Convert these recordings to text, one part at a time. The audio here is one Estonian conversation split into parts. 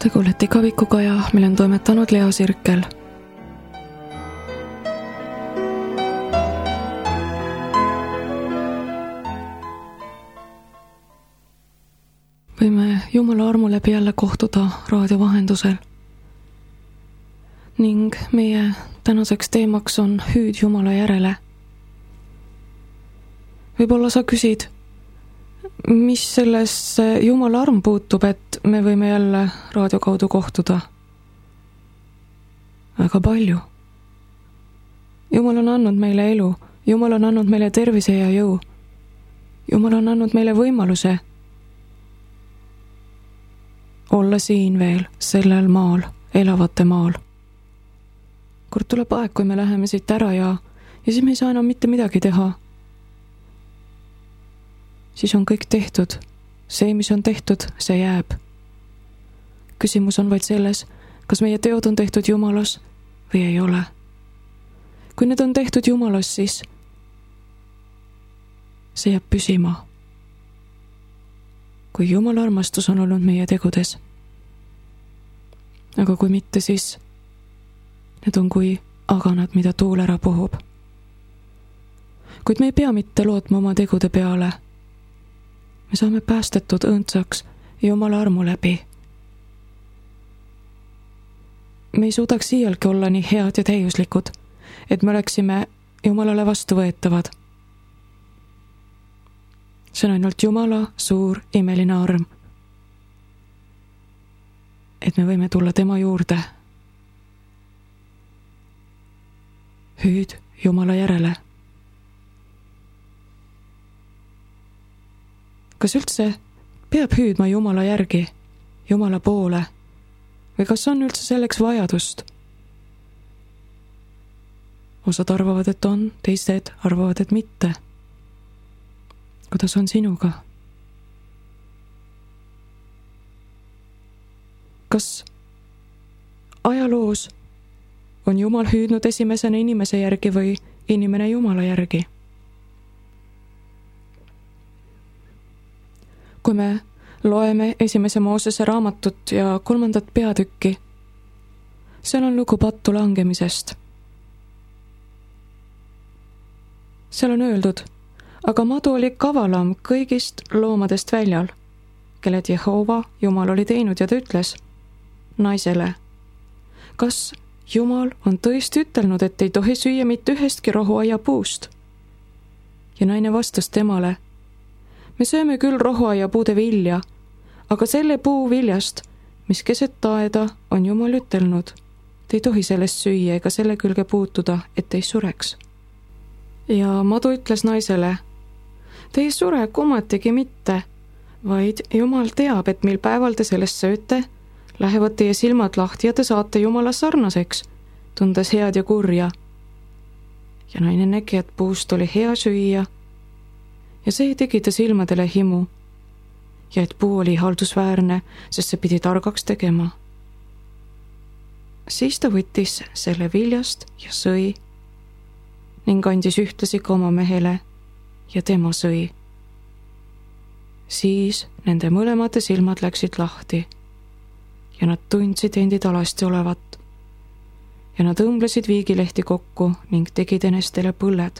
Te kuulete Igavikukaja, mille on toimetanud Lea Sirkel. Võime Jumala armu läbi jälle kohtuda raadio vahendusel. Ning meie tänaseks teemaks on hüüd Jumala järele. Võib-olla sa küsid, mis sellesse Jumala arm puutub, et me võime jälle raadio kaudu kohtuda? Väga palju. Jumal on andnud meile elu, Jumal on andnud meile tervise ja jõu. Jumal on andnud meile võimaluse olla siin veel, sellel maal, elavate maal. Kord tuleb aeg, kui me läheme siit ära ja siis me ei saa enam mitte midagi teha. Siis on kõik tehtud. See, mis on tehtud, see jääb. Küsimus on vaid selles, kas meie teod on tehtud Jumalas või ei ole. Kui need on tehtud Jumalas, siis see jääb püsima. Kui Jumala armastus on olnud meie tegudes. Aga kui mitte, siis need on kui aganad, mida tuul ära puhub. Kuid me ei pea mitte lootma oma tegude peale. Me saame päästetud õndsaks Jumala armu läbi. Me ei suudaks iialgi olla nii head ja täiuslikud, et me oleksime Jumalale vastuvõetavad. See on ainult Jumala suur imeline arm, et me võime tulla tema juurde. Hüüd Jumala järele. Kas üldse peab hüüdma Jumala järgi, Jumala poole, või kas on üldse selleks vajadust? Osad arvavad, et on, teised arvavad, et mitte. Kuidas on sinuga? Kas ajaloos on Jumal hüüdnud esimesena inimese järgi või inimene Jumala järgi? Kui me loeme esimese Moosese raamatut ja 3. peatükki, seal on lugu pattu langemisest. Seal on öeldud, aga madu oli kavalam kõigist loomadest väljal, kelled Jehova Jumal oli teinud ja ta ütles naisele, kas Jumal on tõesti ütelnud, et ei tohi süüa mitte ühestki rohuaia puust? Ja naine vastas temale, me sööme küll rohuaia puude vilja, aga selle puu viljast, mis keset aeda, on Jumal ütelnud. Te ei tohi sellest süüa ega selle külge puutuda, et ei sureks. Ja madu ütles naisele, te ei sure kummatigi mitte, vaid Jumal teab, et mil päeval te sellest sööte, lähevad teie silmad lahti ja te saate Jumala sarnaseks, tundes head ja kurja. Ja naine nägi, et puust oli hea süüa, ja see tegi ta silmadele himu, ja et puu oli haldusväärne, sest see pidi targaks tegema. Siis ta võttis selle viljast ja sõi, ning andis ühtlasi ka oma mehele, ja tema sõi. Siis nende mõlemate silmad läksid lahti, ja nad tundsid endid alasti olevat, ja nad õmblesid viigilehti kokku ning tegid enestele põlled.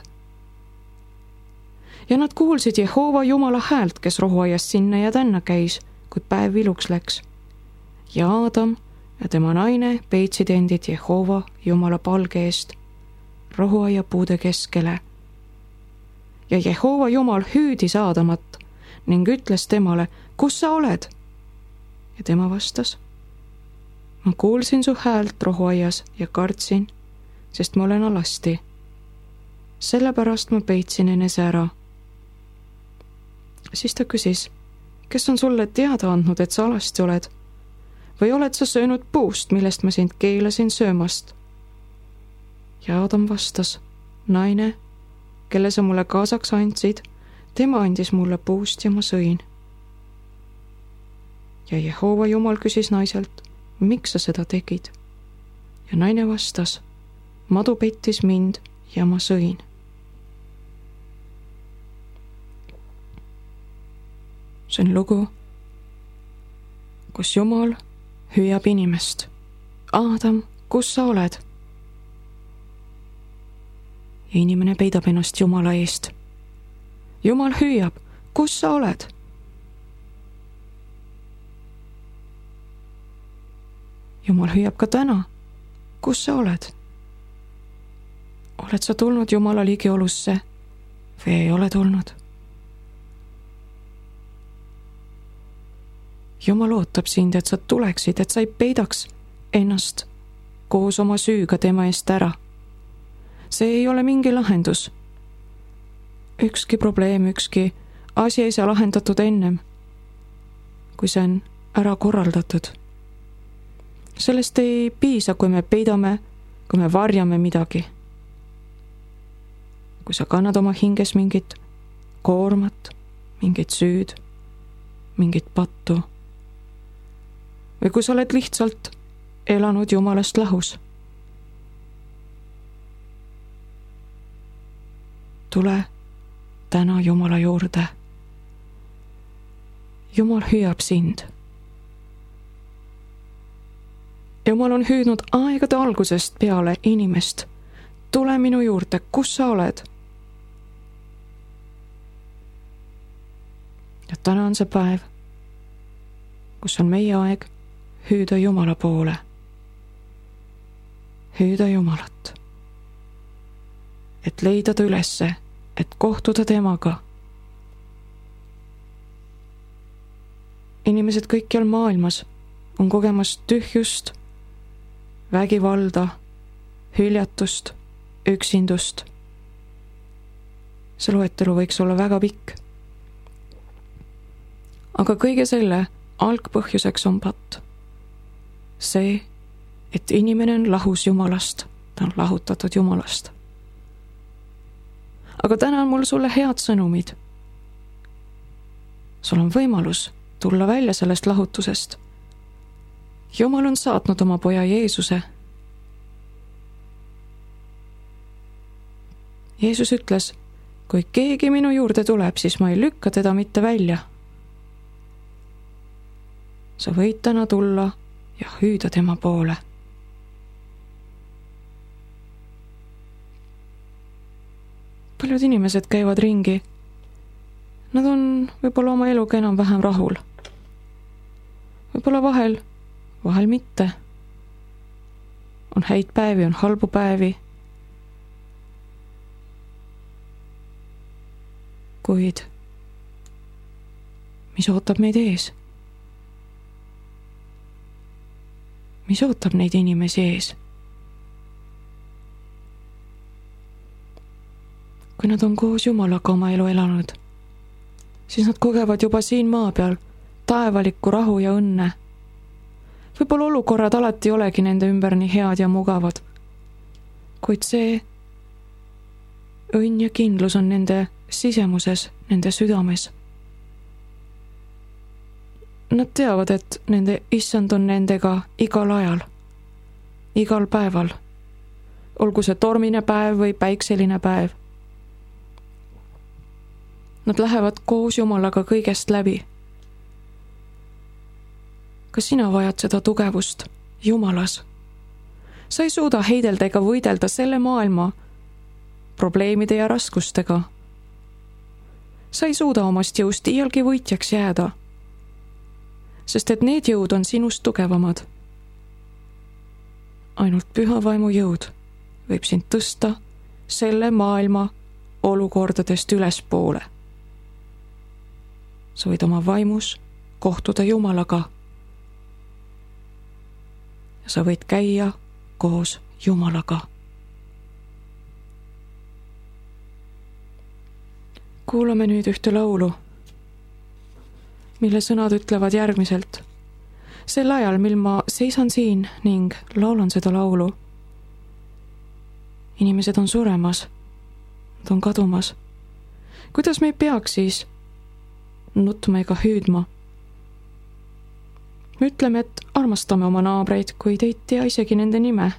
Ja nad kuulsid Jehova Jumala häält, kes rohuaiast sinna ja tänna käis, kui päev viluks läks. Ja Adam ja tema naine peitsid endid Jehova Jumala palge eest rohuaia puude keskele. Ja Jehova Jumal hüüdis Adamat ning ütles temale, kus sa oled? Ja tema vastas, ma kuulsin su häält rohuaias ja kartsin, sest ma olen alasti. Sellepärast ma peitsin enese ära. Siis ta küsis, kes on sulle teada andnud, et sa alasti oled? Või oled sa söönud puust, millest ma sind keelasin söömast? Ja Adam vastas, naine, kelle sa mulle kaasaks andsid, tema andis mulle puust ja ma sõin. Ja Jehova Jumal küsis naiselt, miks sa seda tegid? Ja naine vastas, madu pettis mind ja ma sõin. See on lugu, kus Jumal hüüab inimest. Aadam, kus sa oled? Ja inimene peidab ennast Jumala eest. Jumal hüüab, kus sa oled? Jumal hüüab ka täna, kus sa oled? Oled sa tulnud Jumala ligiolusse või ei ole tulnud? Jumal ootab sind, et sa tuleksid, et sa ei peidaks ennast koos oma süüga tema eest ära. See ei ole mingi lahendus. Ükski probleem, ükski asi ei saa lahendatud ennem, kui see on ära korraldatud. Sellest ei piisa, kui me peidame, kui me varjame midagi. Kui sa kannad oma hinges mingit koormat, mingit süüd, mingit pattu, või kui sa oled lihtsalt elanud Jumalast lahus. Tule täna Jumala juurde. Jumal hüüab sind. Jumal on hüüdnud aegade algusest peale inimest. Tule minu juurde, kus sa oled? Ja täna on see päev, kus on meie aeg hüüda Jumala poole. Hüüda Jumalat. Et leida ta ülesse, et kohtuda temaga. Inimesed kõikjal maailmas on kogemas tühjust, vägivalda, hüljatust, üksindust. See loetelu võiks olla väga pikk. Aga kõige selle algpõhjuseks on patt. See, et inimene on lahus Jumalast, ta on lahutatud Jumalast. Aga täna on mul sulle head sõnumid. Sul on võimalus tulla välja sellest lahutusest. Jumal on saatnud oma poja Jeesuse. Jeesus ütles, kui keegi minu juurde tuleb, siis ma ei lükka teda mitte välja. Sa võid täna tulla ja hüüda tema poole. Paljud inimesed käivad ringi. Nad on võib-olla oma eluga enam-vähem rahul. Võib-olla vahel mitte. On häid päevi, on halbu päevi. Kuid mis ootab meid ees? Mis ootab neid inimesi ees? Kui nad on koos Jumalaga oma elu elanud, siis nad kogevad juba siin maa peal taevalikku rahu ja õnne. Võib-olla olukorrad alati ei olegi nende ümber nii head ja mugavad, kuid see õnn ja kindlus on nende sisemuses, nende südames. Nad teavad, et nende issand on nendega igal ajal, igal päeval, olgu see tormine päev või päikseline päev. Nad lähevad koos Jumalaga kõigest läbi. Kas sina vajad seda tugevust Jumalas? Sa ei suuda heidelda ega võidelda selle maailma probleemide ja raskustega. Sa ei suuda omast jõust iialgi võitjaks jääda, sest et need jõud on sinust tugevamad. Ainult püha vaimu jõud võib sind tõsta selle maailma olukordadest ülespoole. Sa võid oma vaimus kohtuda Jumalaga. Ja sa võid käia koos Jumalaga. Kuulame nüüd ühte laulu, mille sõnad ütlevad järgmiselt. Sel ajal, mil ma seisan siin ning laulan seda laulu, inimesed on suremas, nad on kadumas. Kuidas me ei peaks siis nutma ega hüüdma? Me ütleme, et armastame oma naabreid, kuid ei tea isegi nende nime.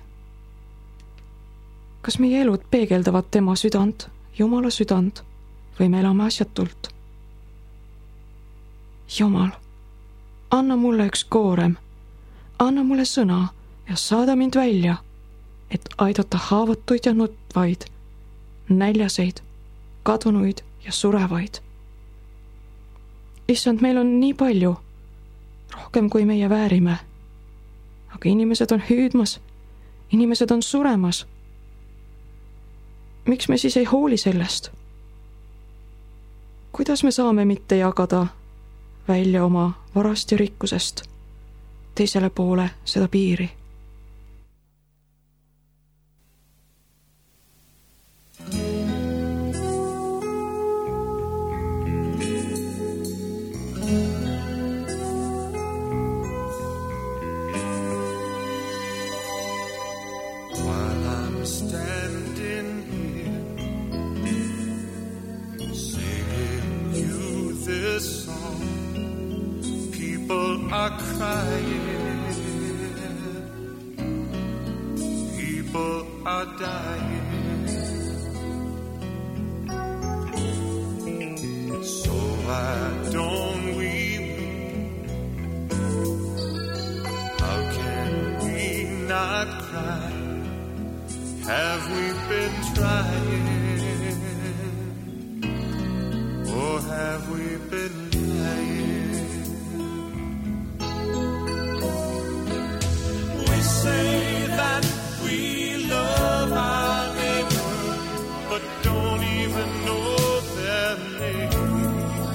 Kas meie elud peegeldavad tema südant, Jumala südant, või me elame asjatult? Jumal, anna mulle üks koorem, anna mulle sõna ja saada mind välja, et aidata haavatuid ja nutvaid, näljaseid, kadunuid ja surevaid. Issand, meil on nii palju, rohkem kui meie väärime. Aga inimesed on hüüdmas, inimesed on suremas. Miks me siis ei hooli sellest? Kuidas me saame mitte jagada välja oma varast ja rikkusest teisele poole seda piiri? Standing here, singing you this song. People are crying, people are dying. So why don't we weep? How can we not cry? Have we been trying, or have we been lying? We say that we love our neighbor, but don't even know their name.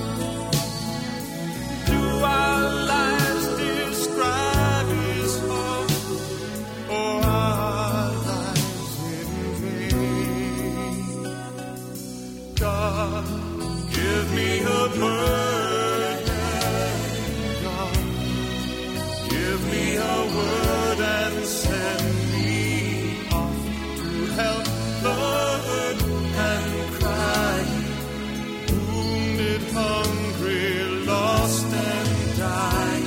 Do our lives describe his heart, or our lives in vain? God, give me a burden, God, give me a word and send me off to help the hurt and crying, wounded, hungry, lost and dying.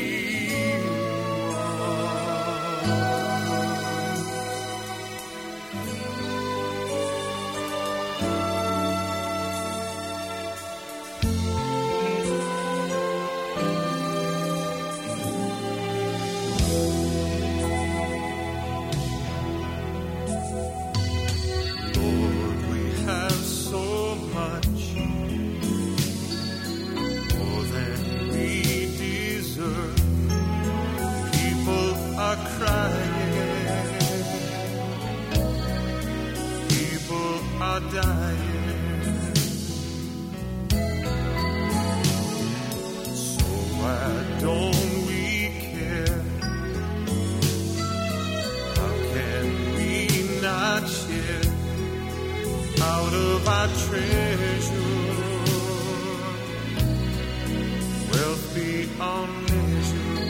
Lord, we have so much, more than we deserve. People are crying, people are dying. So why don't we care? How can we not share out of our treasure, wealth beyond measure?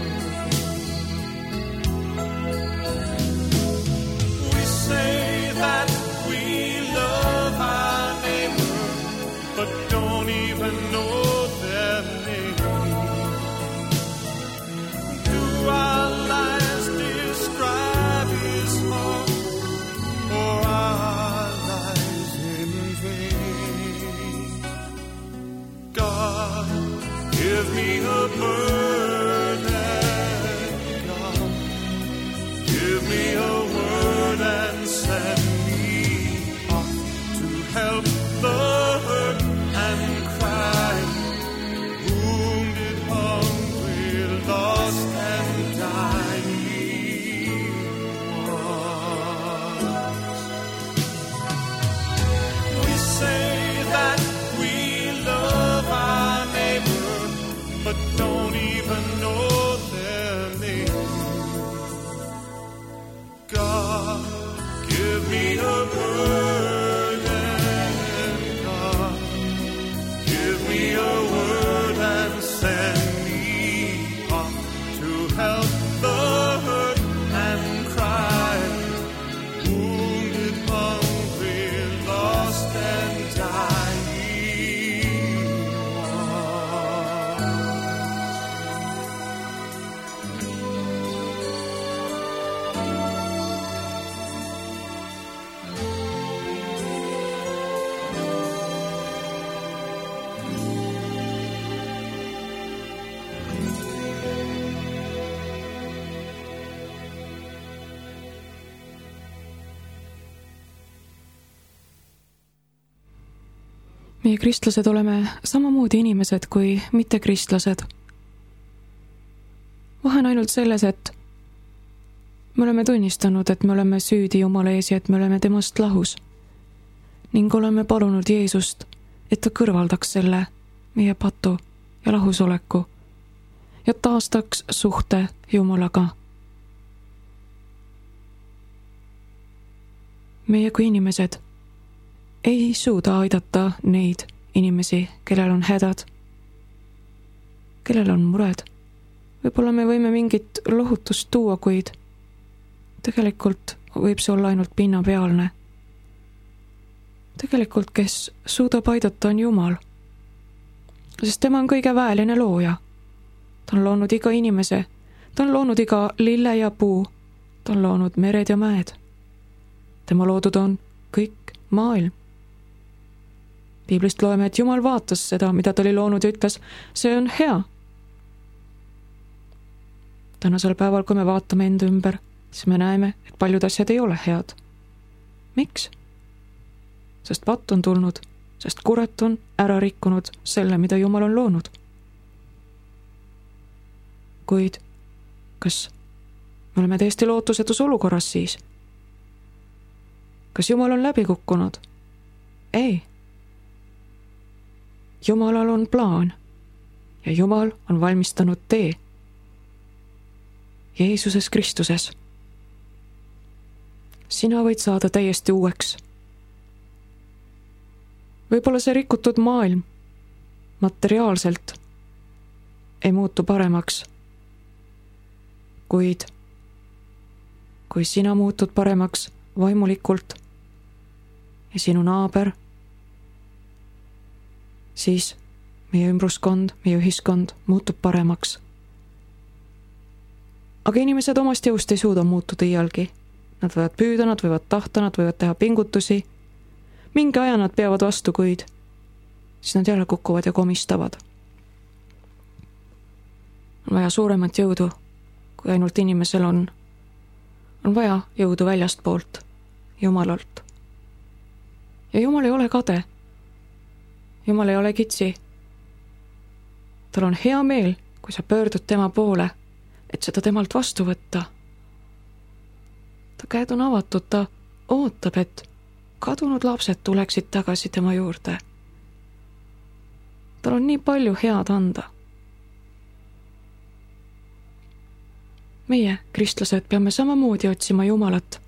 We say that we love our neighbor, but don't even know their name. Do our lives describe his heart, or our lives in vain? God, give me a burden, God, give me a word and send me off to help the hurt and cry, wounded, hungry, lost and dying ones. We say that we love our neighbor, but don't even know their name. God, give me a burden, God, give me a word and send me off to help the hurt and cry, wounded, hungry, lost and dying ones. meie kristlased oleme samamoodi inimesed kui mittekristlased. Vahe on ainult selles, et me oleme tunnistanud, et me oleme süüdi Jumala ees ja et me oleme temast lahus ning oleme palunud Jeesust, et ta kõrvaldaks selle meie patu ja lahusoleku ja taastaks suhte Jumalaga. Meie kui inimesed ei suuda aidata neid inimesi, kellel on hädad, kellel on mured. Võib-olla me võime mingit lohutust tuua, kuid tegelikult võib see olla ainult pinnapealne. Tegelikult, kes suudab aidata, on Jumal, sest tema on kõige väeline looja. Ta on loonud iga inimese, ta on loonud iga lille ja puu, ta on loonud mered ja mäed. Tema loodud on kõik maailm. Piiblist loeme, et Jumal vaatas seda, mida ta oli loonud ja ütles, see on hea. Tänasel päeval, kui me vaatame enda ümber, siis me näeme, et paljud asjad ei ole head. Miks? Sest patt on tulnud, sest kurat on ära rikkunud selle, mida Jumal on loonud. Kuid kas me oleme täiesti lootusetus olukorras siis? Kas Jumal on läbi kukkunud? Ei. Jumalal on plaan ja Jumal on valmistanud tee Jeesuses Kristuses. Sina võid saada täiesti uueks. Võib-olla see rikutud maailm materiaalselt ei muutu paremaks, kuid kui sina muutud paremaks vaimulikult ja sinu naaber, siis meie ümbruskond, meie ühiskond muutub paremaks. Aga inimesed omast jõust ei suuda muutuda iialgi. Nad võivad püüda, nad võivad tahta, nad võivad teha pingutusi. Mingi aja nad peavad vastu, kuid siis nad jälle kukuvad ja komistavad. On vaja suuremat jõudu, kui ainult inimesel on. On vaja jõudu väljast poolt, Jumalalt. Ja Jumal ei ole kade. Jumal ei ole kitsi. Tal on hea meel, kui sa pöördud tema poole, et seda temalt vastu võtta. Ta käed on avatud, ta ootab, et kadunud lapsed tuleksid tagasi tema juurde. Tal on nii palju head anda. Meie, kristlased, peame samamoodi otsima Jumalat.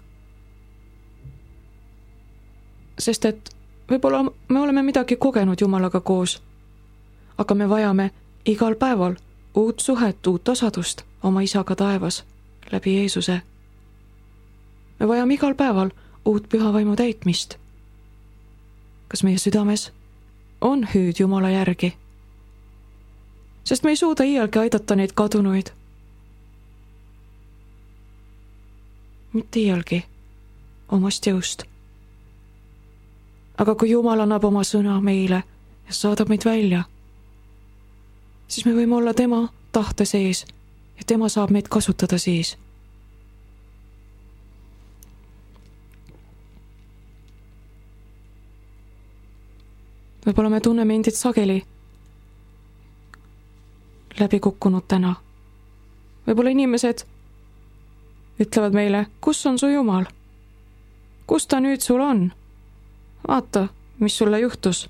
Sest et võib-olla me oleme midagi kogenud Jumalaga koos, aga me vajame igal päeval uut suhet, uut osadust oma isaga taevas läbi Jeesuse. Me vajame igal päeval uut pühavaimu täitmist. Kas meie südames on hüüd Jumala järgi? Sest me ei suuda iialgi aidata neid kadunuid. Mitte iialgi omast jõust. Aga kui Jumal annab oma sõna meile ja saadab meid välja, siis me võime olla tema tahte sees ja tema saab meid kasutada siis. Võib-olla me tunneme endid sageli läbi kukkunud täna. Võib-olla inimesed ütlevad meile, kus on su Jumal? Kus ta nüüd sul on? Vaata, mis sulle juhtus.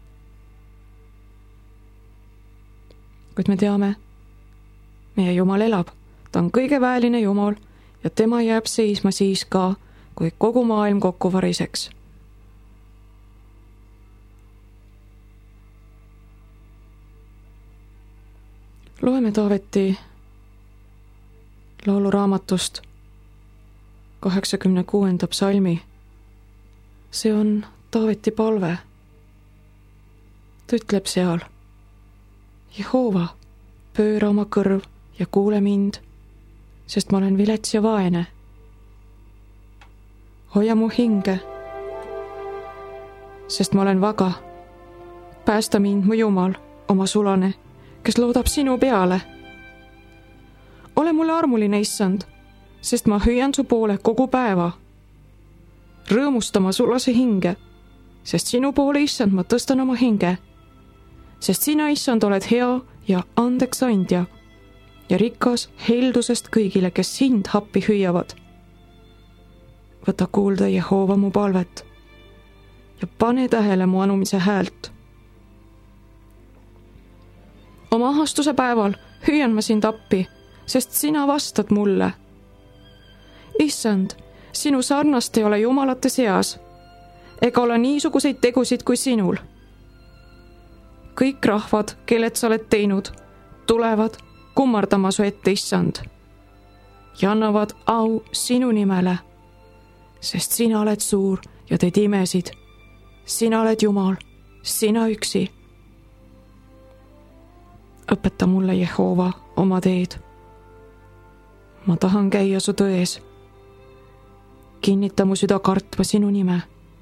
Kuid me teame, meie Jumal elab. Ta on kõige väeline Jumal ja tema jääb seisma siis ka, kui kogu maailm kokku variseks. Loeme Taaveti lauluraamatust 86. psalmi. See on Taaveti palve. Ta ütleb seal: Jehova, pööra oma kõrv ja kuule mind, sest ma olen vilets ja vaene. Hoia mu hinge, sest ma olen vaga. Päästa mind, mu Jumal, oma sulane, kes loodab sinu peale. Ole mulle armuline, Issand, sest ma hüüan su poole kogu päeva. Rõõmustama sulase hinge, sest sinu poole, issand, ma tõstan oma hinge. Sest sina, issand, oled hea ja andeks andja ja rikas heldusest kõigile, kes sind appi hüüavad. Võta kuulda, Jehova, mu palvet ja pane tähele mu anumise häält. Oma ahastuse päeval hüüan ma sind appi, sest sina vastad mulle. Issand, sinu sarnast ei ole jumalate seas, ega ole niisuguseid tegusid kui sinul. Kõik rahvad, kelled sa oled teinud, tulevad kummardama su ette, issand, ja annavad au sinu nimele, sest sina oled suur ja teed imesid. Sina oled Jumal, sina üksi. Õpeta mulle, Jehova, oma teed. Ma tahan käia su tões. Kinnita mu süda kartma sinu nime.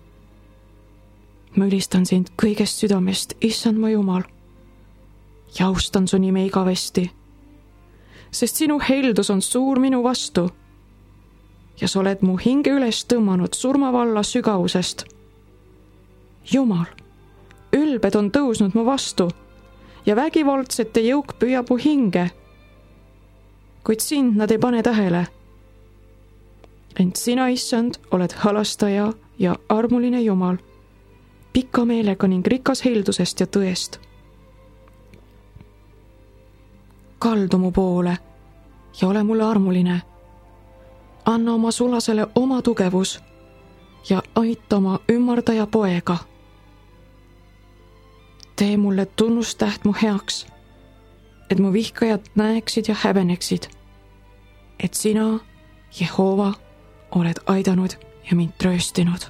Ma ülistan sind kõigest südamest, issand mu Jumal, ja austan su nime igavesti, sest sinu heldus on suur minu vastu ja sa oled mu hinge üles tõmmanud surmavalla sügavusest. Jumal, ülbed on tõusnud mu vastu ja vägivaldsete jõuk püüab mu hinge, kuid sind nad ei pane tähele. Ent sina, issand, oled halastaja ja armuline Jumal, pika meelega ning rikas heldusest ja tõest. Kaldu mu poole ja ole mulle armuline. Anna oma sulasele oma tugevus ja aita oma ümmardaja poega. Tee mulle tunnustäht mu heaks, et mu vihkajad näeksid ja häbeneksid, et sina, Jehova, oled aidanud ja mind trööstinud.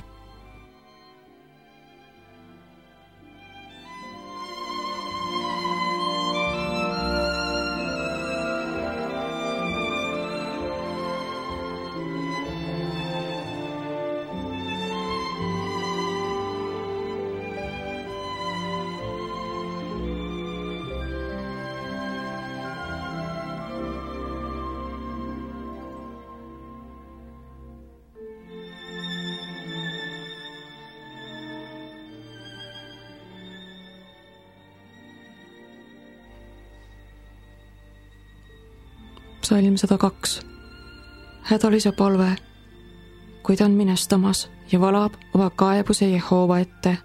Psalm 102. Hädalise palve, kui ta on minestamas ja valab oma kaebuse Jehova ette.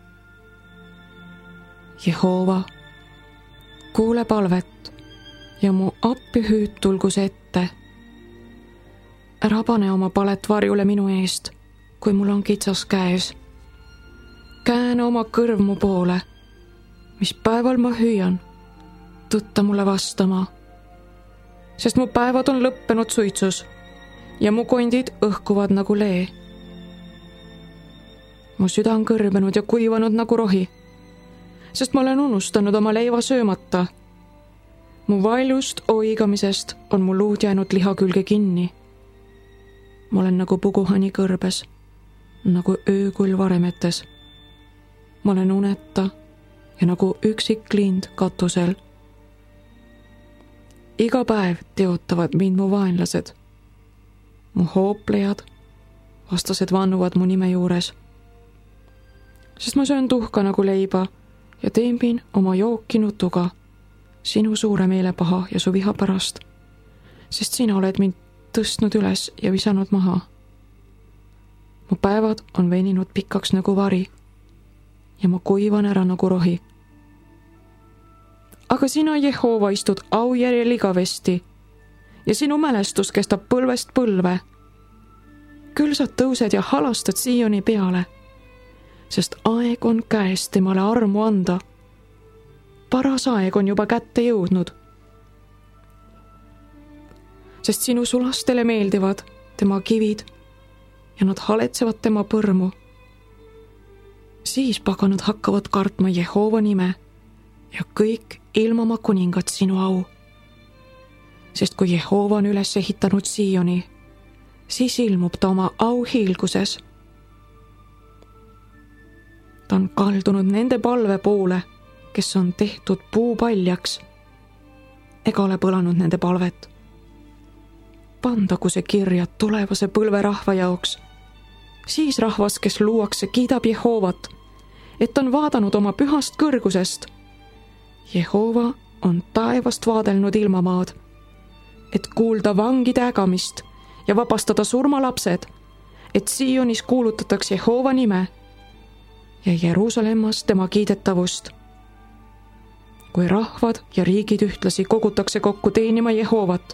Jehova, kuule palvet ja mu appi hüüd tulgu see ette. Ära pane oma palet varjule minu eest, kui mul on kitsas käes. Kääne oma kõrv mu poole, mis päeval ma hüüan, tõtta mulle vastama. Sest mu päevad on lõppenud suitsus ja mu kondid õhkuvad nagu lee. Mu süda on kõrbenud ja kuivanud nagu rohi, sest ma olen unustanud oma leiva söömata. Mu valjust oigamisest on mu luud jäänud liha külge kinni. Ma olen nagu puguhani kõrbes, nagu öökull varemetes. Ma olen uneta ja nagu üksik lind katusel. Iga päev teotavad mind mu vaenlased. Mu hooplejad, vastased vannuvad mu nime juures. Sest ma söön tuhka nagu leiba ja teenpin oma jooki nutuga sinu suure meelepaha ja su viha pärast, sest sina oled mind tõstnud üles ja visanud maha. Mu päevad on veninud pikaks nagu vari ja ma kuivan ära nagu rohi. Aga sina, Jehova, istud aujärjel igavesti ja sinu mälestus kestab põlvest põlve. Küll sa tõused ja halastad Sioni peale, sest aeg on käes temale armu anda. Paras aeg on juba kätte jõudnud. Sest sinu sulastele meeldivad tema kivid ja nad haletsevad tema põrmu. Siis paganad hakkavad kartma Jehova nime ja kõik ilmama kuningad sinu au. Sest kui Jehova on üles ehitanud Sioni, siis ilmub ta oma auhiilguses. Ta on kaldunud nende palve poole, kes on tehtud puupaljaks, ega ole põlanud nende palvet. Pandagu see kirja tulevase põlverahva jaoks. Siis rahvas, kes luuakse, kiidab Jehovat et on vaadanud oma pühast kõrgusest. Jehova on taevast vaadelnud ilmamaad, et kuulda vangide ägamist ja vabastada surmalapsed, et Sionis kuulutatakse Jehova nime ja Jeruusalemmas tema kiidetavust. Kui rahvad ja riigid ühtlasi kogutakse kokku teenima Jehovat.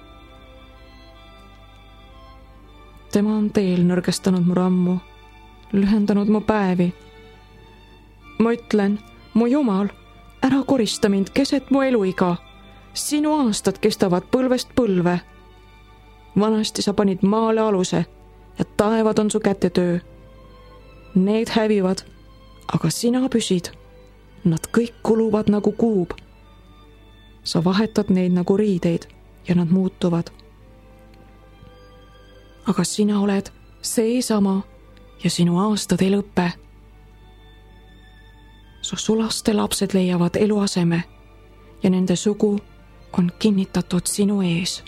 Tema on teel nõrgestanud mu rammu, lühendanud mu päevi. Ma ütlen, mu Jumal, ära korista mind keset mu eluiga. Sinu aastad kestavad põlvest põlve. Vanasti sa panid maale aluse ja taevad on su kätetöö. Need hävivad, aga sina püsid. Nad kõik kuluvad nagu kuub. Sa vahetad neid nagu riideid ja nad muutuvad. Aga sina oled seesama ja sinu aastad ei lõppe. Su sulaste lapsed leiavad eluaseme ja nende sugu on kinnitatud sinu ees.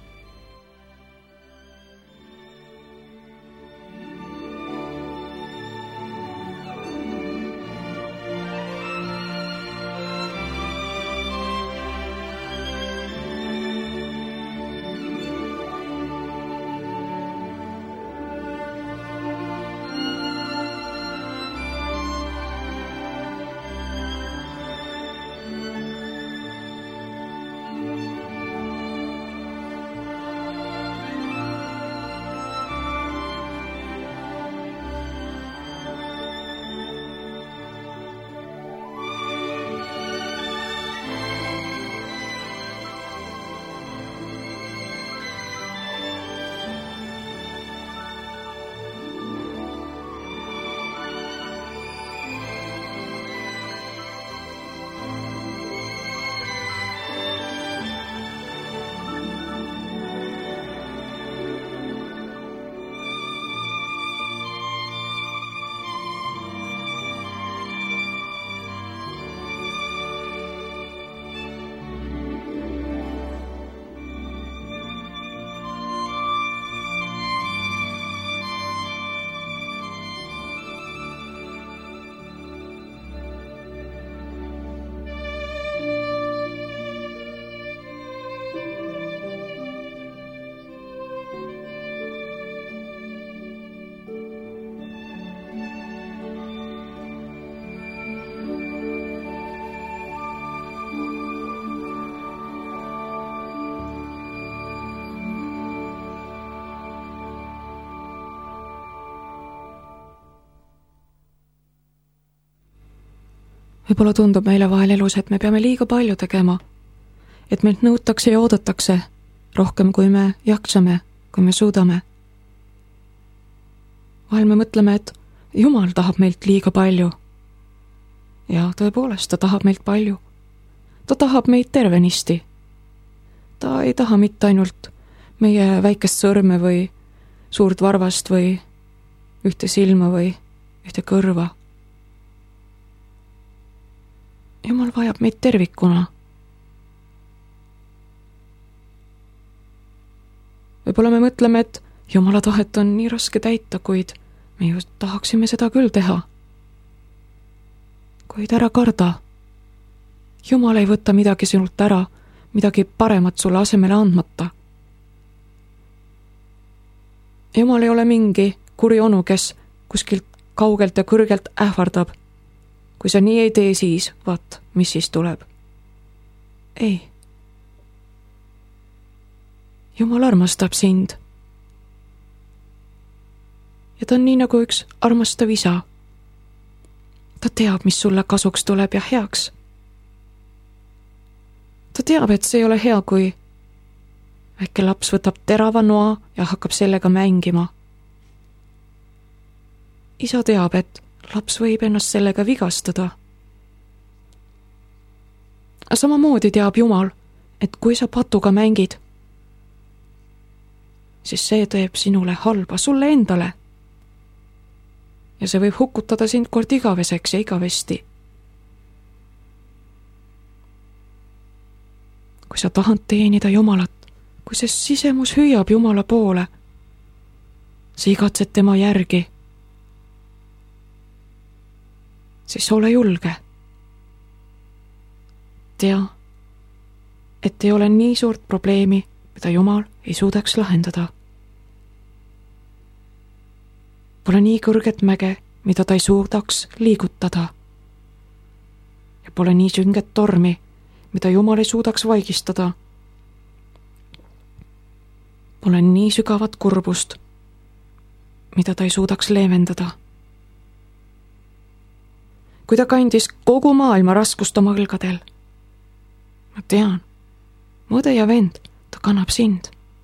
Võib-olla tundub meile vahel elus, et me peame liiga palju tegema, et meilt nõutakse ja oodatakse rohkem, kui me jaksame, kui me suudame. Vahel me mõtleme, et Jumal tahab meilt liiga palju. Ja tõepoolest, ta tahab meilt palju. Ta tahab meid tervenisti. Ta ei taha mitte ainult meie väikest sõrme või suurt varvast või ühte silma või ühte kõrva. Jumal vajab meid tervikuna. Võib-olla me mõtleme, et Jumala tahet on nii raske täita, kuid me ju tahaksime seda küll teha. Kuid ära karda. Jumal ei võta midagi sinult ära, midagi paremat sulle asemele andmata. Jumal ei ole mingi kuri onu, kes kuskilt kaugelt ja kõrgelt ähvardab. Kui sa nii ei tee, siis vaat, mis siis tuleb. Ei. Jumal armastab sind. Ja ta on nii nagu üks armastav isa. Ta teab, mis sulle kasuks tuleb ja heaks. Ta teab, et see ei ole hea, kui väike laps võtab terava noa ja hakkab sellega mängima. Isa teab, et laps võib ennast sellega vigastada. Samamoodi teab Jumal, et kui sa patuga mängid, siis see teeb sinule halba, sulle endale. Ja see võib hukutada sind kord igaveseks ja igavesti. Kui sa tahad teenida Jumalat, kui see sisemus hüüab Jumala poole, sa igatsed tema järgi. siis ole julge. Tea, et ei ole nii suurt probleemi, mida Jumal ei suudaks lahendada. Pole nii kõrget mäge, mida ta ei suudaks liigutada. Ja pole nii sünget tormi, mida Jumal ei suudaks vaigistada. Pole nii sügavat kurbust, mida ta ei suudaks leevendada. Kui ta kandis kogu maailma raskust oma õlgadel, ma tean, mu õde ja vend, ta kannab sind.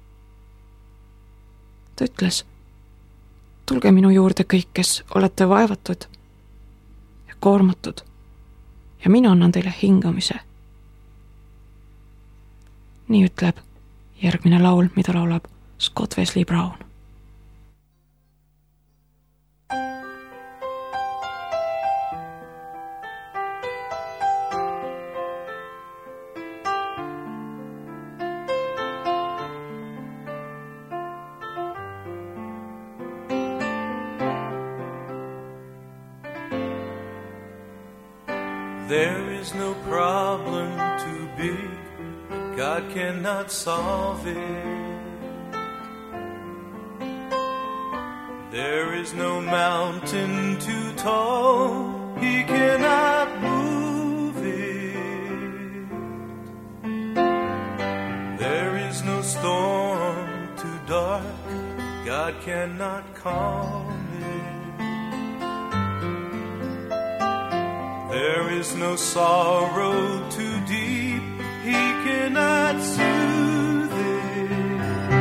Ta ütles, tulge minu juurde kõik, kes olete vaevatud ja koormatud ja mina annan teile hingamise. Nii ütleb järgmine laul, mida laulab Scott Wesley Brown. There is no problem too big that God cannot solve it. There is no mountain too tall He cannot move it. There is no storm too dark God cannot calm it. There is no sorrow too deep He cannot soothe it.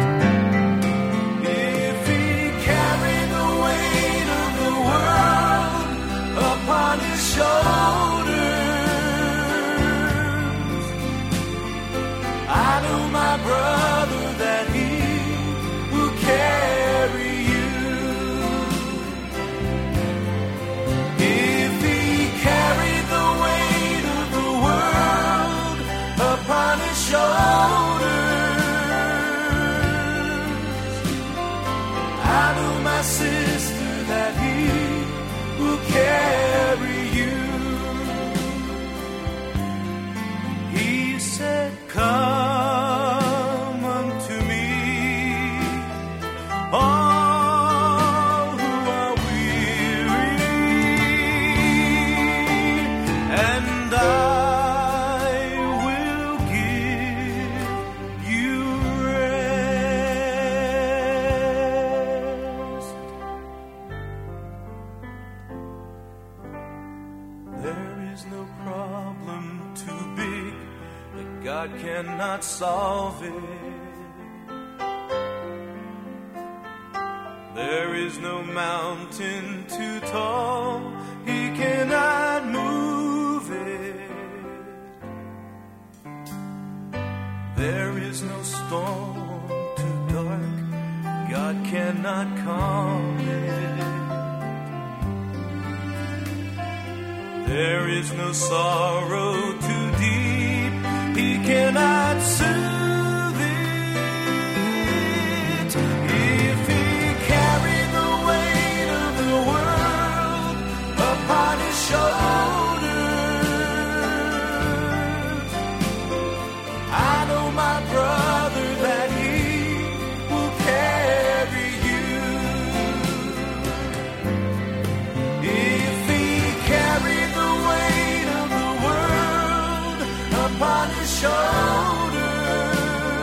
If He carried the weight of the world upon His shoulders, I know my brother that He will carry you. If He carried the weight of the world upon His shoulders, I know my sister that He will carry you. He said, come unto me, all who are weary, and I will give you rest. There is no problem too big that God cannot solve it. There is no mountain too tall He cannot move it. There is no storm too dark God cannot calm it. There is no sorrow too deep He cannot soothe it. If He carried the weight of the world upon His shoulders, I know my brother that He will carry you. If He carried the weight of the world upon His shoulders,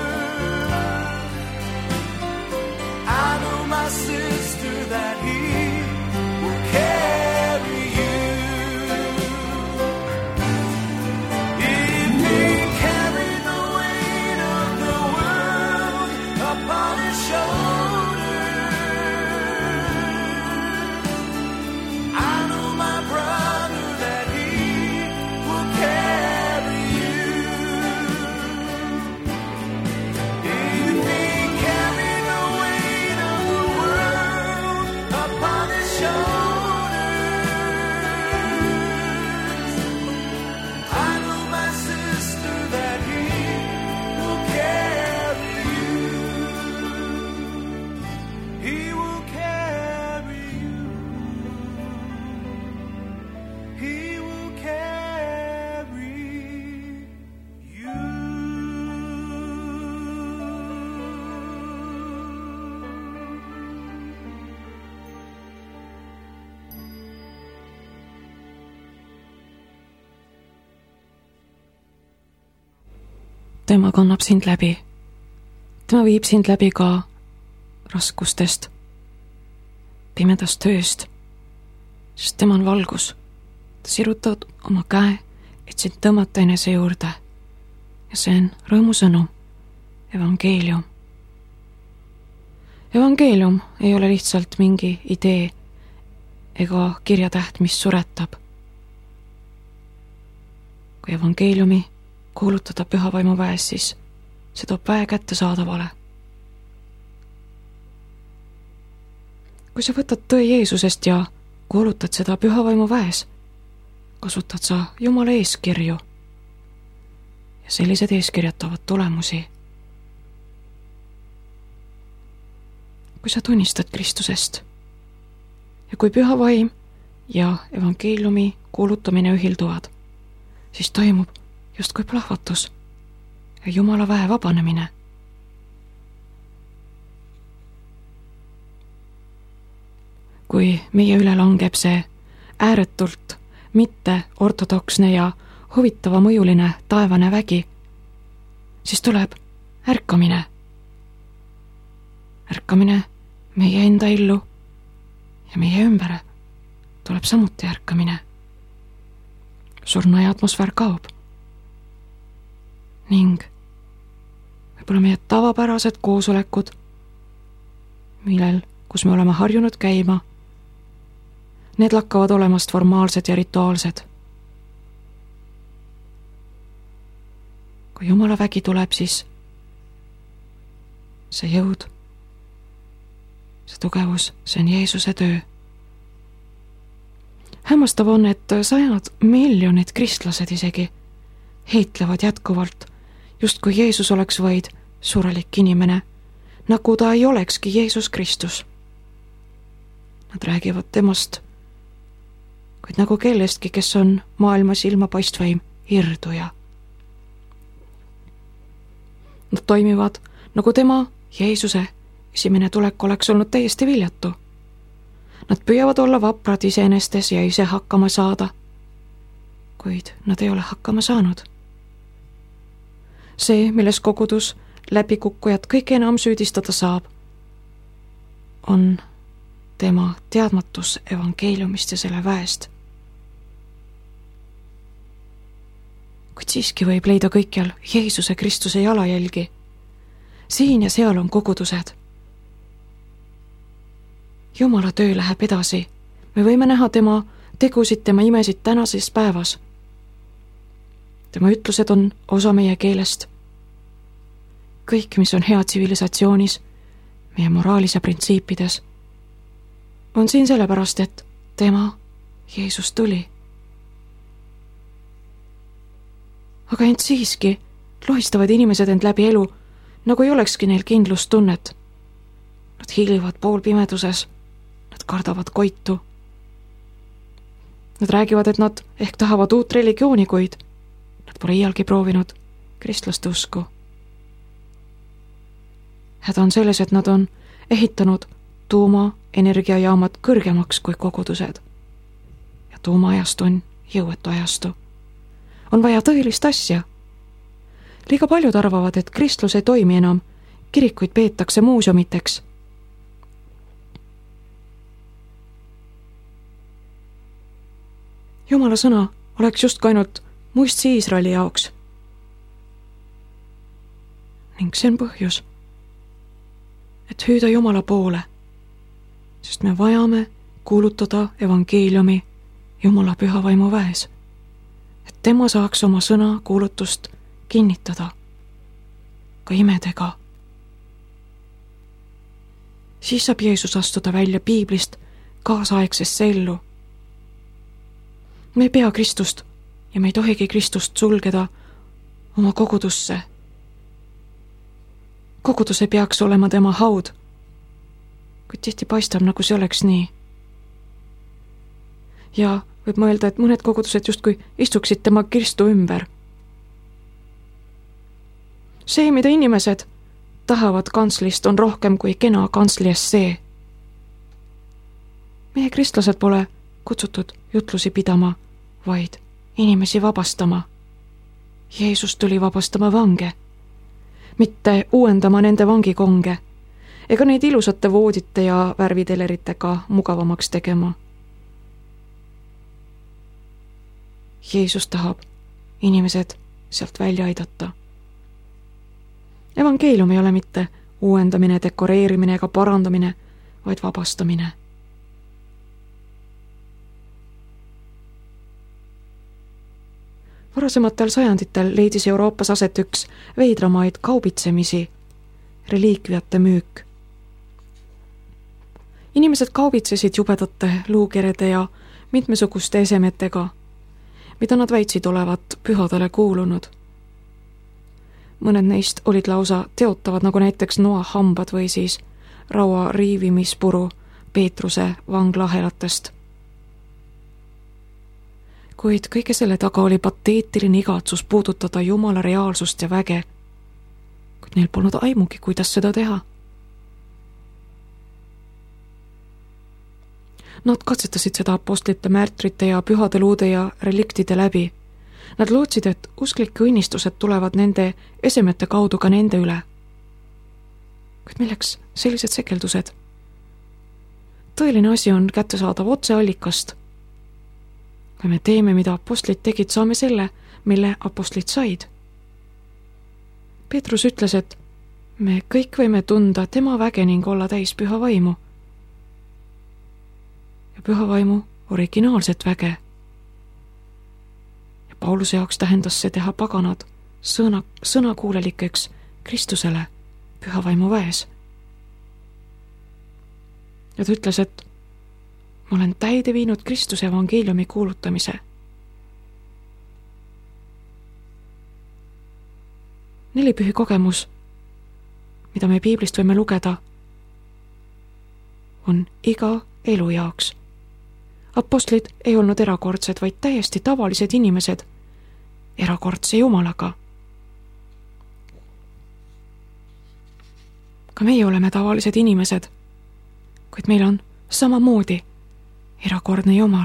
I know my sister that He will carry you. If He carried the weight of the world upon His shoulders, I know my brother that He will carry you. If He carried the weight of the world upon His shoulders, I know my sister that He will carry you. He will carry you. He tema kannab sind läbi. Tema viib sind läbi ka raskustest, pimedast ööst, sest tema on valgus. Ta sirutab oma käe, et sind tõmmata enese juurde. Ja see on rõõmusõnum, evangeelium. Evangeelium ei ole lihtsalt mingi idee ega kirjatäht, mis suretab. Kui evangeeliumi kuulutada püha vaimu väes, siis see toob väe kättesaadavale. Kui sa võtad tõe Jeesusest ja kuulutad seda püha vaimu väes, kasutad sa Jumala eeskirju. Ja sellised eeskirjad toovad tulemusi. Kui sa tunnistad Kristusest ja kui püha vaim ja evangeeliumi kuulutamine ühilduvad, siis toimub justkui plahvatus ja Jumala väe vabanemine. Kui meie üle langeb see ääretult mitte ortodoksne ja huvitava mõjuline taevane vägi, siis tuleb ärkamine. Ärkamine meie enda illu ja meie ümber tuleb samuti ärkamine. Surnuaja atmosfäär kaob ning võib-olla meie tavapärased koosolekud, kus me oleme harjunud käima, need lakkavad olemast formaalsed ja rituaalsed. Kui Jumala vägi tuleb, siis see jõud, see tugevus, see on Jeesuse töö. Hämmastav on, et 100 miljonid kristlased isegi heitlevad jätkuvalt, justkui Jeesus oleks vaid surelik inimene, nagu ta ei olekski Jeesus Kristus. Nad räägivad temast, kuid nagu kellestki, kes on maailma silmapaistvaim irduja. Nad toimivad, nagu tema, Jeesuse, esimene tulek oleks olnud täiesti viljatu. Nad püüavad olla vaprad iseenestes ja ise hakkama saada, kuid nad ei ole hakkama saanud. See, milles kogudus läbikukkujat kõige enam süüdistada saab, on tema teadmatus evangeeliumist ja selle väest. Kuid siiski võib leida kõikjal Jeesuse Kristuse jalajälgi. Siin ja seal on kogudused. Jumala töö läheb edasi. Me võime näha tema tegusid, tema imesid tänases päevas. Tema ütlused on osa meie keelest. Kõik, mis on hea tsivilisatsioonis, meie moraalis ja printsiipides, on siin sellepärast, et tema, Jeesus, tuli. Aga ent siiski lohistavad inimesed end läbi elu, nagu ei olekski neil kindlustunnet. Nad hiilivad poolpimeduses, nad kardavad koitu. Nad räägivad, et nad ehk tahavad uut religiooni, kuid nad pole iialgi proovinud kristlaste usku. Häda on selles, et nad on ehitanud tuumaenergiajaamad kõrgemaks kui kogudused. Ja tuumaajastu on jõuetu ajastu. On vaja tõelist asja. Liiga paljud arvavad, et kristlus ei toimi enam, kirikuid peetakse muuseumiteks. Jumala sõna oleks justki ainult muistsi Iisraeli jaoks. Ning see on põhjus, et hüüda Jumala poole, sest me vajame kuulutada evangeeliumi Jumala püha vaimu väes, et tema saaks oma sõna kuulutust kinnitada ka imedega. Siis saab Jeesus astuda välja piiblist kaasaegsesse ellu. Me ei pea Kristust ja me ei tohigi Kristust sulgeda oma kogudusse. Kogudus ei peaks olema tema haud, kuid tihti paistab, nagu see oleks nii. Ja võib mõelda, et mõned kogudused justkui istuksid tema kirstu ümber. See, mida inimesed tahavad kantslist, on rohkem kui kena kantsli essee. Meie kristlased pole kutsutud jutlusi pidama, vaid inimesi vabastama. Jeesus tuli vabastama vange, mitte uuendama nende vangikonge ega neid ilusate voodite ja värviteleritega mugavamaks tegema. Jeesus tahab inimesed sealt välja aidata. Evangeelium ei ole mitte uuendamine, dekoreerimine ega parandamine, vaid vabastamine. Varasematel sajanditel leidis Euroopas aset üks veidramaid kaubitsemisi, reliikviate müük. Inimesed kaubitsesid jubedate luukerede ja mitmesuguste esemetega, mida nad väitsid olevat pühadele kuulunud. Mõned neist olid lausa teotavad, nagu näiteks noa hambad või siis raua riivimispuru Peetruse vanglahelatest. Kuid kõige selle taga oli pateetiline igatsus puudutada Jumala reaalsust ja väge, kuid neil polnud aimugi, kuidas seda teha. Nad katsetasid seda apostlite, märtrite ja pühade luude ja reliktide läbi. Nad lootsid, et usklike õnnistused tulevad nende esemete kaudu ka nende üle. Kuid milleks sellised sekeldused? Tõeline asi on kättesaadav otseallikast. Kui me teeme, mida apostlid tegid, saame selle, mille apostlid said. Peetrus ütles, et me kõik võime tunda tema väge ning olla täis püha vaimu. Ja püha vaimu originaalset väge. Ja Pauluse jaoks tähendas see teha paganad sõnakuulelikeks Kristusele püha vaimu väes. Ja ta ütles, et ma olen täide viinud Kristuse evangeeliumi kuulutamise. Nelipühi kogemus, mida me piiblist võime lugeda, on iga elu jaoks. Apostlid ei olnud erakordsed, vaid täiesti tavalised inimesed, erakordse Jumalaga. Ka meie oleme tavalised inimesed, kuid meil on samamoodi erakordne Jumal.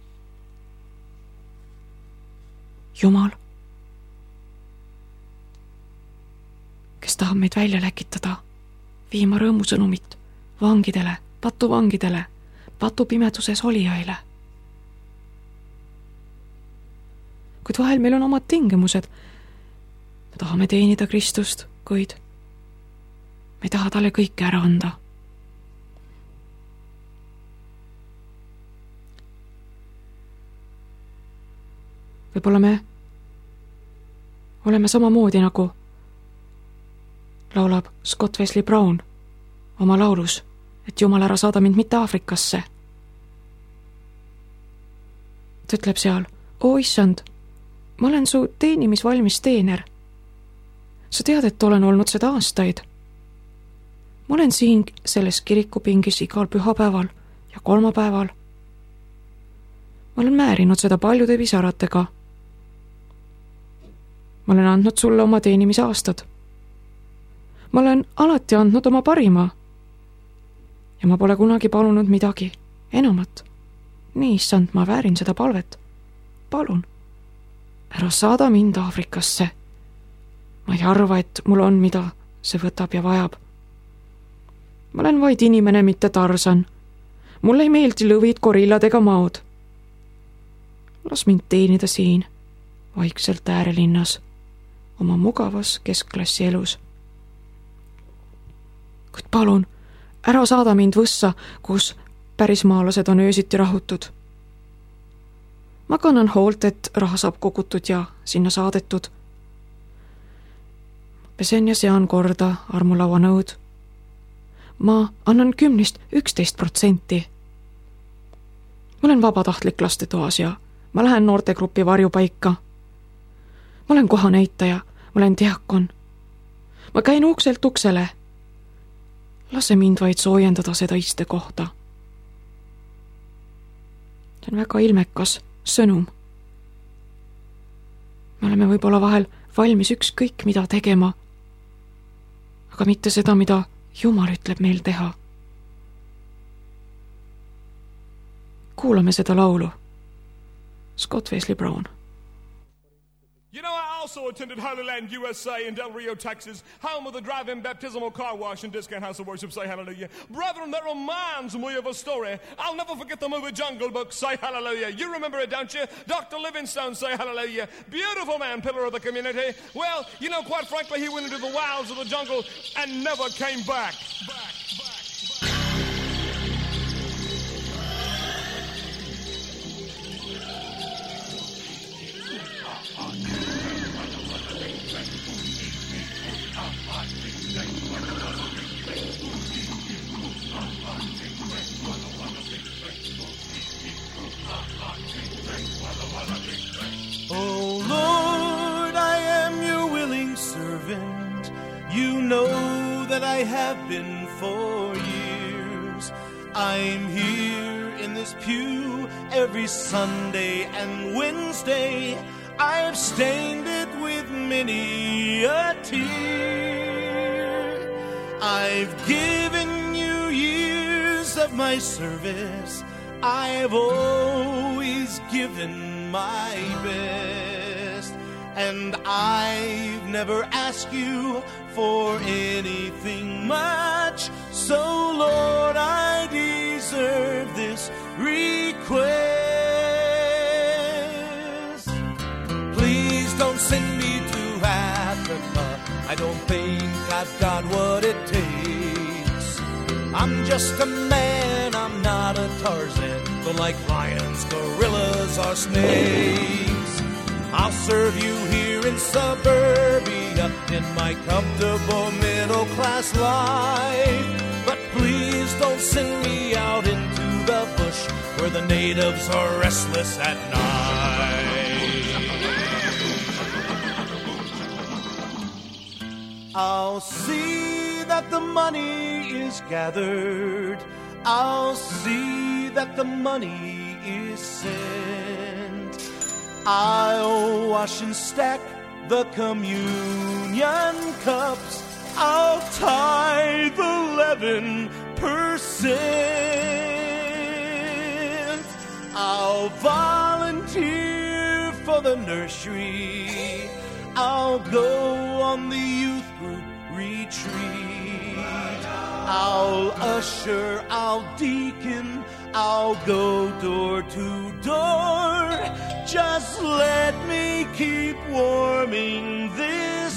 Jumal, kes tahab meid välja läkitada, viima rõõmusõnumit vangidele, patuvangidele, patupimeduses olijaile. Kuid vahel meil on omad tingimused. Me tahame teenida Kristust, kuid me ei taha talle kõike ära anda. Võib-olla me oleme samamoodi, nagu laulab Scott Wesley Brown oma laulus, et Jumal ära saada mind mitte Aafrikasse. Ta ütleb seal, oo issand, ma olen su teenimisvalmis teener. Sa tead, et olen olnud seda aastaid. Ma olen siin selles kirikupingis igal pühapäeval ja kolmapäeval. Ma olen määrinud seda paljude pisaratega. Ma olen andnud sulle oma teenimise aastad. Ma olen alati andnud oma parima. Ja ma pole kunagi palunud midagi enamat. Nii, issand, ma väärin seda palvet. Palun, ära saada mind Aafrikasse. Ma ei arva, et mul on, mida see võtab ja vajab. Ma olen vaid inimene, mitte Tarsan. Mulle ei meeldi lõvid, gorillad ega maod. Las mind teenida siin, vaikselt äärelinnas, oma mugavas keskklassi elus. Kuid palun, ära saada mind Võssa, kus pärismaalased on öösiti rahutud. Ma kannan hoolt, et raha saab kogutud ja sinna saadetud. Pesen ja sean korda armulauanõud. Ma annan 10–11%. Ma olen vabatahtlik lastetoas ja ma lähen noortegrupi varjupaika. Ma olen kohanäitaja, ma olen diakon. Ma käin ukselt uksele. Lase mind vaid soojendada seda istekohta. See on väga ilmekas sõnum. Me oleme võib-olla vahel valmis ükskõik mida tegema, aga mitte seda, mida Jumal ütleb meil teha. Kuulame seda laulu. Scott Wesley Brown. You know, I also attended Holy Land, USA in Del Rio, Texas, home of the drive-in baptismal car wash and discount house of worship. Say hallelujah. Brethren, that reminds me of a story. I'll never forget the movie Jungle Book. Say hallelujah. You remember it, don't you? Dr. Livingstone, say hallelujah. Beautiful man, pillar of the community. Well, you know, quite frankly, he went into the wilds of the jungle and never came back. Oh Lord, I am your willing servant. You know that I have been for years. I'm here in this pew every Sunday and Wednesday. I've stained it with many a tear. I've given you years of my service. I've always given my best, and I've never asked you for anything much. So Lord, I deserve this request. Please don't send me to Africa. I don't think I've got what it takes. I'm just a man, I'm not a Tarzan. Don't like lions, gorillas, or snakes. I'll serve you here in suburbia in my comfortable middle-class life. But please don't send me out into the bush where the natives are restless at night. I'll see that the money is gathered. I'll see that the money is sent. I'll wash and stack the communion cups. I'll tithe 11%. I'll volunteer for the nursery. I'll go on the youth group retreat. I'll usher, I'll deacon, I'll go door to door. Just let me keep warming this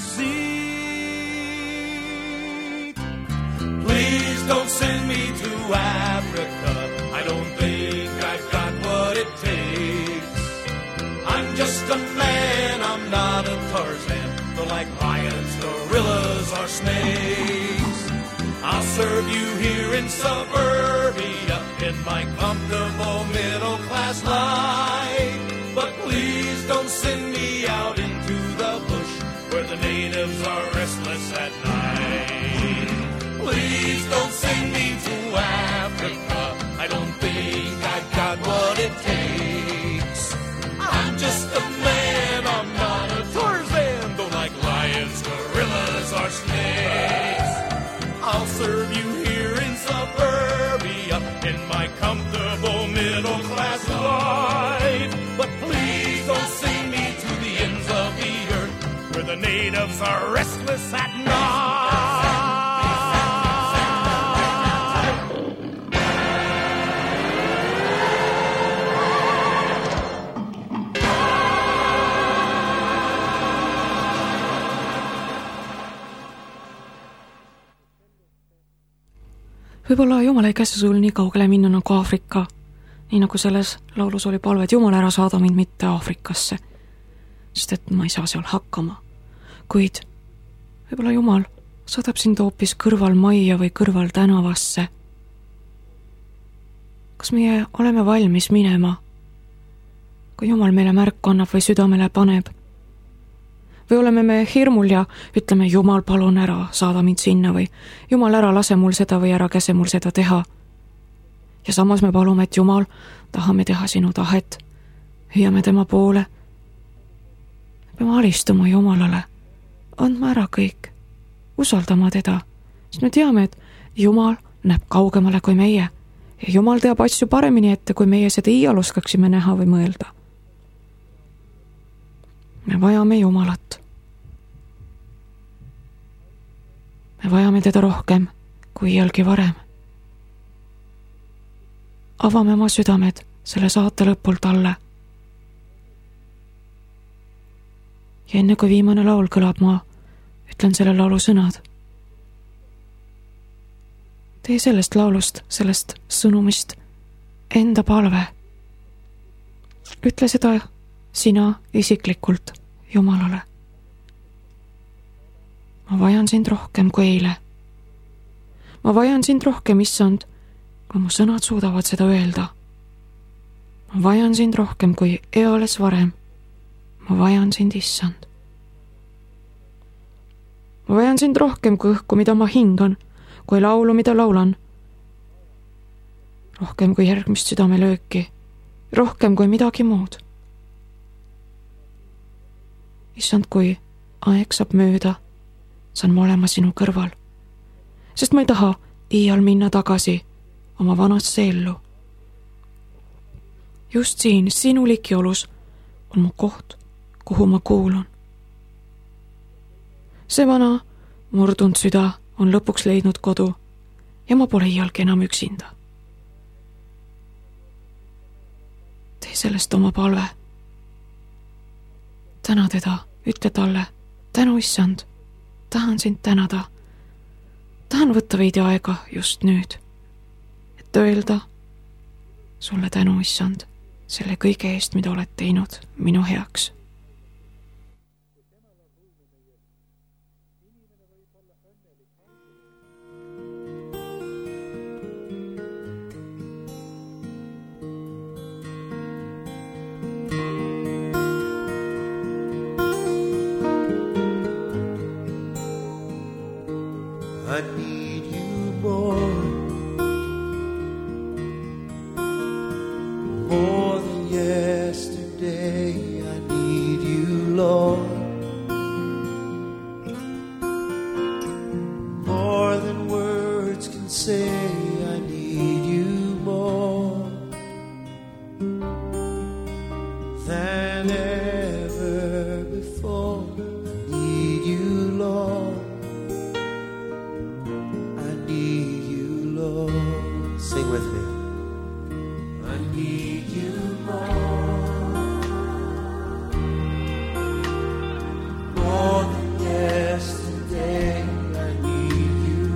seat. Please don't send me to Africa. I don't think I've got what it takes. I'm just a man, I'm not a Tarzan. Don't like lions, gorillas, or snakes. I'll serve you here in suburbia in my comfortable middle-class life. But please don't send me out into the bush where the natives are restless at night. Please don't send me to Africa. I don't think I've got what it takes. I'm just a man, I'm not a Tarzan. Don't like lions, gorillas, or snakes. I'll serve you here in suburbia in my comfortable middle-class life. But please don't send me to the ends of the earth where the natives are restless at night. Võib-olla Jumal ei käsi sul nii kaugele minna nagu Aafrika, nii nagu selles laulus oli palve, et Jumal ära saada mind mitte Aafrikasse, sest et ma ei saa seal hakkama. Kuid võib-olla Jumal saadab sind hoopis kõrval majja või kõrval tänavasse. Kas meie oleme valmis minema, kui Jumal meile märku annab või südamele paneb? Või oleme me hirmul ja ütleme, Jumal, palun ära, saada mind sinna või Jumal, ära lase mul seda või ära käse mul seda teha. Ja samas me palume, et Jumal, tahame teha sinu tahet, hüüame tema poole. Peame alistuma Jumalale, andma ära kõik, usaldama teda, sest me teame, et Jumal näeb kaugemale kui meie ja Jumal teab asju paremini ette, kui meie seda iial oskaksime näha või mõelda. Me vajame Jumalat. me vajame teda rohkem kui iialgi varem. Avame oma südamed selle saate lõpul talle. Ja enne kui viimane laul kõlab, ma ütlen selle laulu sõnad. Tee sellest laulust, sellest sõnumist enda palve. Ütle seda sina isiklikult Jumalale. Ma vajan sind rohkem kui eile. Ma vajan sind rohkem, issand, kui mu sõnad suudavad seda öelda. Ma vajan sind rohkem kui eales varem. Ma vajan sind, issand. Ma vajan sind rohkem kui õhku, mida ma hingan, kui laulu, mida laulan. Rohkem kui järgmist südamelööki, rohkem kui midagi muud. Issand, kui aeg saab mööda, saan ma olema sinu kõrval, sest ma ei taha iial minna tagasi oma vanasse ellu. Just siin, sinu likiolus, on mu koht, kuhu ma kuulun. See vana murdunud süda on lõpuks leidnud kodu ja ma pole iialgi enam üksinda. Tee sellest oma palve. Täna teda, ütle talle, tänu, issand, tahan sind tänada. Tahan võtta veidi aega just nüüd, et öelda sulle tänu, issand, selle kõige eest, mida oled teinud minu heaks. I need you more than yesterday. I need you, Lord, more than words can say. I need you more than ever before. I need you, Lord. Sing with me. I need you more than yesterday. I need you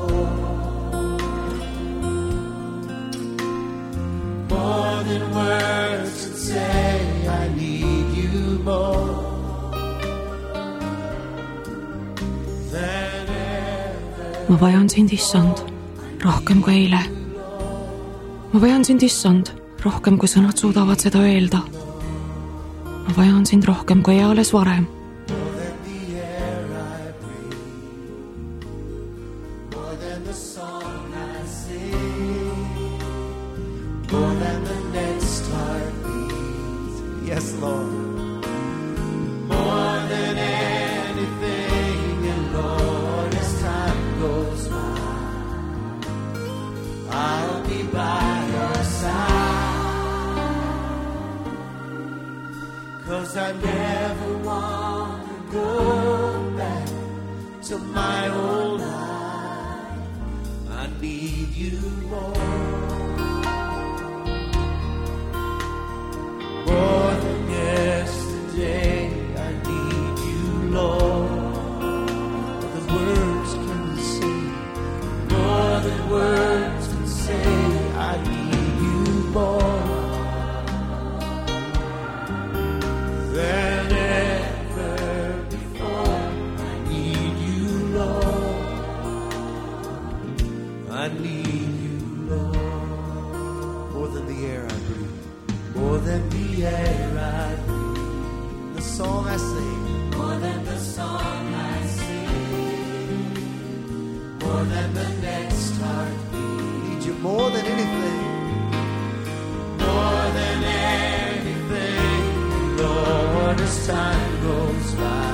more than words can say. I need you more than ever. Ma vajan sind, issand, rohkem kui eile. Ma vajan sind, issand, rohkem kui sõnad suudavad seda öelda. Ma vajan sind rohkem kui eales varem. More than the air I breathe, more than the song I sing, more than the next heartbeat. Yes, Lord. More than anything, and Lord, as time goes by, I'll be by your side, 'cause I never want to go back to my old life. I need you more than yesterday. I need you, Lord, more than words can say, more than words can say. I need you more than ever before. I need you, Lord. I need you, Lord, more than the air I breathe, more than the air I breathe. The song I sing, more than the song I sing, more than the next heartbeat. Need you more than anything, more than anything, Lord, as time goes by,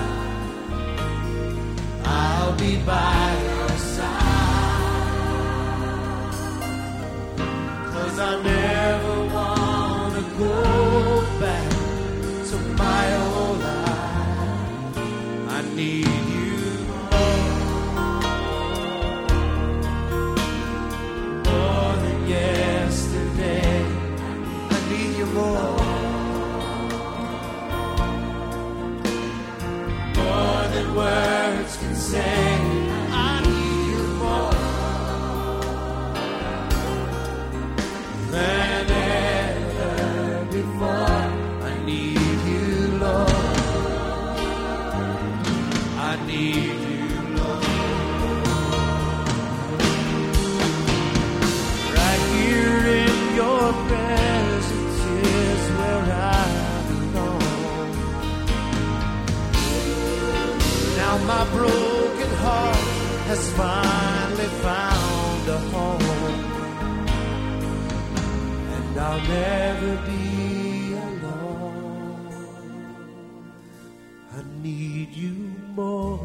I'll be by your side, 'cause I never want to go back to my old life. I need you more I'll never be alone. I need you more.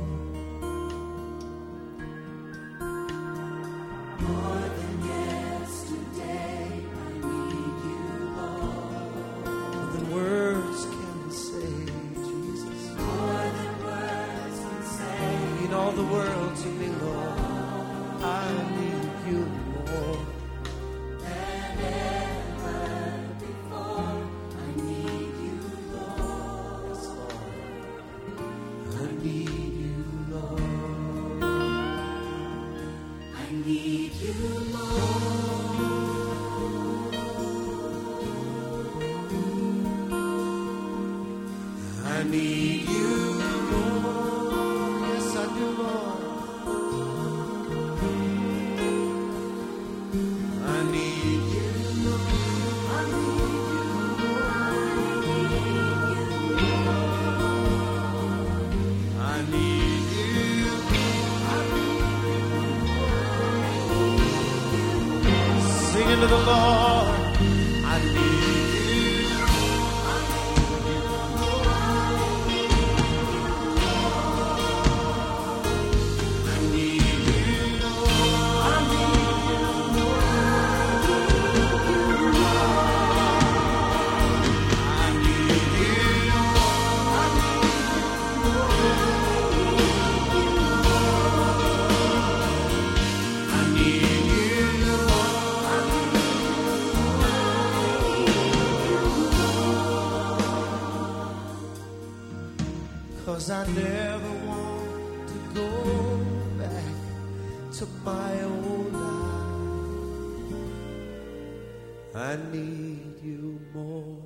More than yesterday, I need you, Lord. More than words can say, Jesus. More than words can say. I mean all the world to me, Lord. I need you more. I need you, Lord. Yes, I do, Lord. I need you, Lord. I need you, Lord. I need you. Singing to the Lord. I need you. Cause I never want to go back to my old life. I need you more.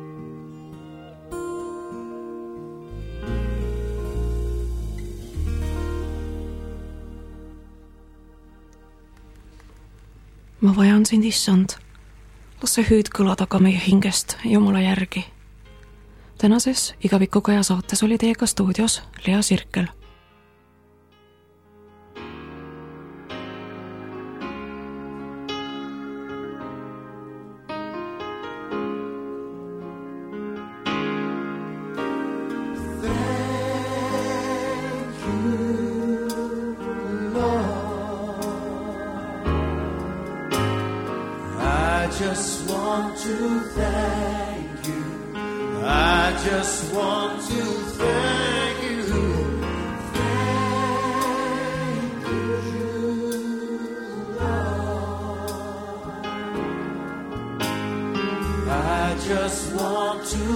Ma vajan sind, issand. Las see hüüd kõlada ka meie hingest Jumala järgi. Tänases Igavikukaja saates oli teiega stuudios Lea Sirkel. I just want to thank you. I just want to thank you. Thank you, Lord. I just want to